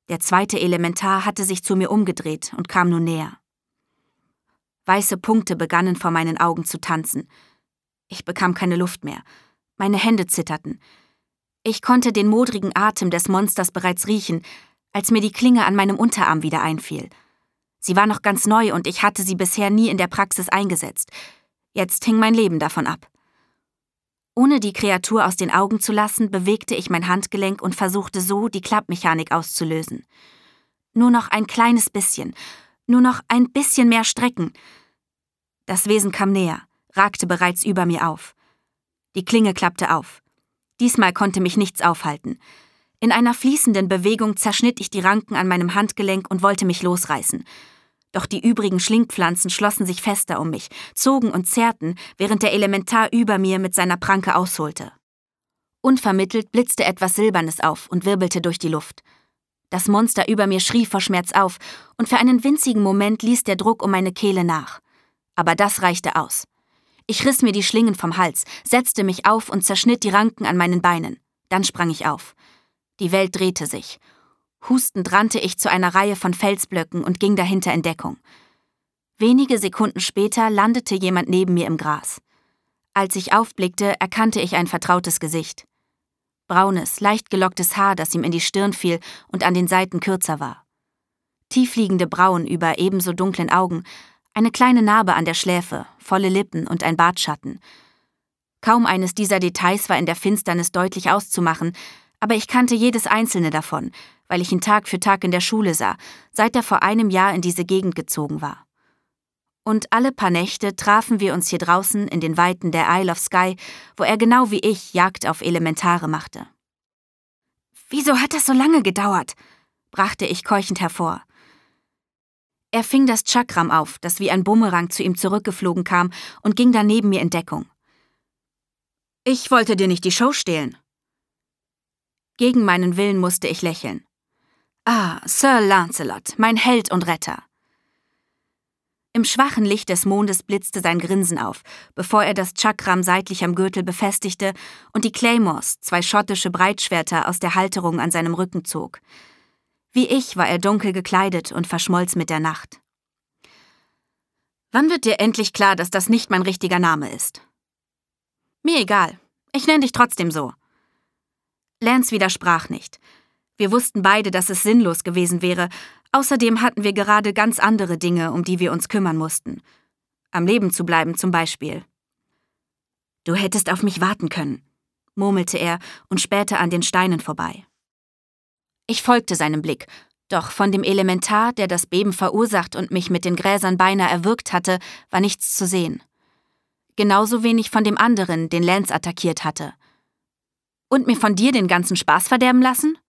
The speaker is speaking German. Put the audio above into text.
Der zweite Elementar hatte sich zu mir umgedreht und kam nun näher. Weiße Punkte begannen vor meinen Augen zu tanzen. Ich bekam keine Luft mehr. Meine Hände zitterten. Ich konnte den modrigen Atem des Monsters bereits riechen, als mir die Klinge an meinem Unterarm wieder einfiel. Sie war noch ganz neu und ich hatte sie bisher nie in der Praxis eingesetzt. Jetzt hing mein Leben davon ab. Ohne die Kreatur aus den Augen zu lassen, bewegte ich mein Handgelenk und versuchte so, die Klappmechanik auszulösen. Nur noch ein kleines bisschen, nur noch ein bisschen mehr strecken. Das Wesen kam näher, ragte bereits über mir auf. Die Klinge klappte auf. Diesmal konnte mich nichts aufhalten. In einer fließenden Bewegung zerschnitt ich die Ranken an meinem Handgelenk und wollte mich losreißen. Doch die übrigen Schlingpflanzen schlossen sich fester um mich, zogen und zerrten, während der Elementar über mir mit seiner Pranke ausholte. Unvermittelt blitzte etwas Silbernes auf und wirbelte durch die Luft. Das Monster über mir schrie vor Schmerz auf, und für einen winzigen Moment ließ der Druck um meine Kehle nach. Aber das reichte aus. Ich riss mir die Schlingen vom Hals, setzte mich auf und zerschnitt die Ranken an meinen Beinen. Dann sprang ich auf. Die Welt drehte sich. Hustend rannte ich zu einer Reihe von Felsblöcken und ging dahinter in Deckung. Wenige Sekunden später landete jemand neben mir im Gras. Als ich aufblickte, erkannte ich ein vertrautes Gesicht. Braunes, leicht gelocktes Haar, das ihm in die Stirn fiel und an den Seiten kürzer war. Tiefliegende Brauen über ebenso dunklen Augen, eine kleine Narbe an der Schläfe, volle Lippen und ein Bartschatten. Kaum eines dieser Details war in der Finsternis deutlich auszumachen, aber ich kannte jedes einzelne davon, weil ich ihn Tag für Tag in der Schule sah, seit er vor einem Jahr in diese Gegend gezogen war. Und alle paar Nächte trafen wir uns hier draußen in den Weiten der Isle of Skye, wo er genau wie ich Jagd auf Elementare machte. »Wieso hat das so lange gedauert?« brachte ich keuchend hervor. Er fing das Chakram auf, das wie ein Bumerang zu ihm zurückgeflogen kam, und ging dann neben mir in Deckung. »Ich wollte dir nicht die Show stehlen.« Gegen meinen Willen musste ich lächeln. »Ah, Sir Lancelot, mein Held und Retter.« Im schwachen Licht des Mondes blitzte sein Grinsen auf, bevor er das Chakram seitlich am Gürtel befestigte und die Claymores, 2 schottische Breitschwerter, aus der Halterung an seinem Rücken zog. Wie ich war er dunkel gekleidet und verschmolz mit der Nacht. »Wann wird dir endlich klar, dass das nicht mein richtiger Name ist?« »Mir egal. Ich nenne dich trotzdem so.« Lance widersprach nicht. Wir wussten beide, dass es sinnlos gewesen wäre. Außerdem hatten wir gerade ganz andere Dinge, um die wir uns kümmern mussten. Am Leben zu bleiben zum Beispiel. »Du hättest auf mich warten können«, murmelte er und spähte an den Steinen vorbei. Ich folgte seinem Blick, doch von dem Elementar, der das Beben verursacht und mich mit den Gräsern beinahe erwürgt hatte, war nichts zu sehen. Genauso wenig von dem anderen, den Lance attackiert hatte. »Und mir von dir den ganzen Spaß verderben lassen?«